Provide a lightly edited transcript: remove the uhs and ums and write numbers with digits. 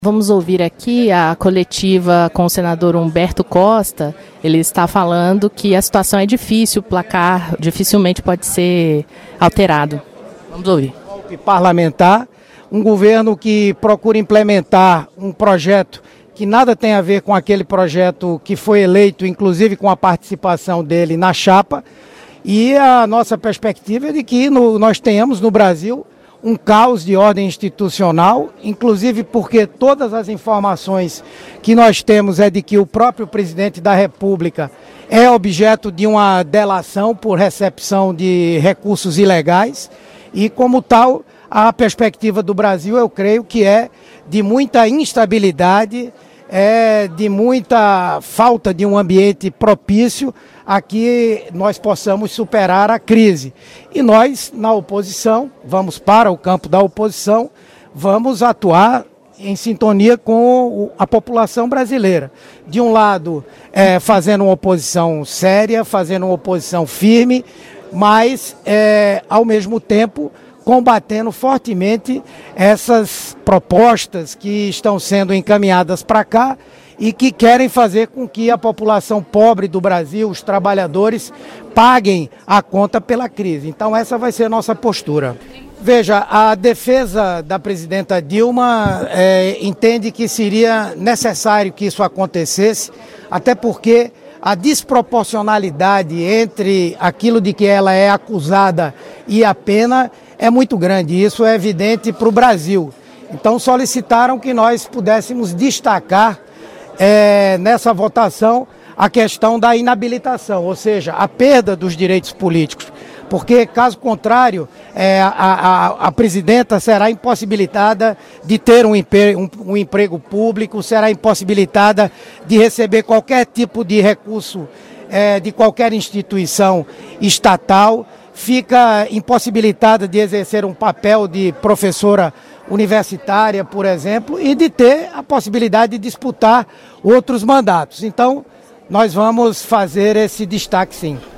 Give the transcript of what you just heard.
Vamos ouvir aqui a coletiva com o senador Humberto Costa. Ele está falando que a situação é difícil, o placar dificilmente pode ser alterado. Vamos ouvir. Parlamentar, um governo que procura implementar um projeto que nada tem a ver com aquele projeto que foi eleito, inclusive com a participação dele na chapa. E a nossa perspectiva é de que nós tenhamos no Brasil um caos de ordem institucional, inclusive porque todas as informações que nós temos é de que o próprio presidente da República é objeto de uma delação por recepção de recursos ilegais e, como tal, a perspectiva do Brasil, eu creio que é de muita instabilidade, de muita falta de um ambiente propício a que nós possamos superar a crise. E nós, na oposição, vamos para o campo da oposição, vamos atuar em sintonia com a população brasileira. De um lado, fazendo uma oposição séria, fazendo uma oposição firme, mas, ao mesmo tempo, combatendo fortemente essas propostas que estão sendo encaminhadas para cá e que querem fazer com que a população pobre do Brasil, os trabalhadores, paguem a conta pela crise. Então essa vai ser a nossa postura. Veja, a defesa da presidenta Dilma entende que seria necessário que isso acontecesse, até porque a desproporcionalidade entre aquilo de que ela é acusada e a pena é muito grande, e isso é evidente para o Brasil. Então solicitaram que nós pudéssemos destacar nessa votação a questão da inabilitação, ou seja, a perda dos direitos políticos, porque caso contrário a presidenta será impossibilitada de ter um emprego público, será impossibilitada de receber qualquer tipo de recurso de qualquer instituição estatal, fica impossibilitada de exercer um papel de professora universitária, por exemplo, e de ter a possibilidade de disputar outros mandatos. Então, nós vamos fazer esse destaque, sim.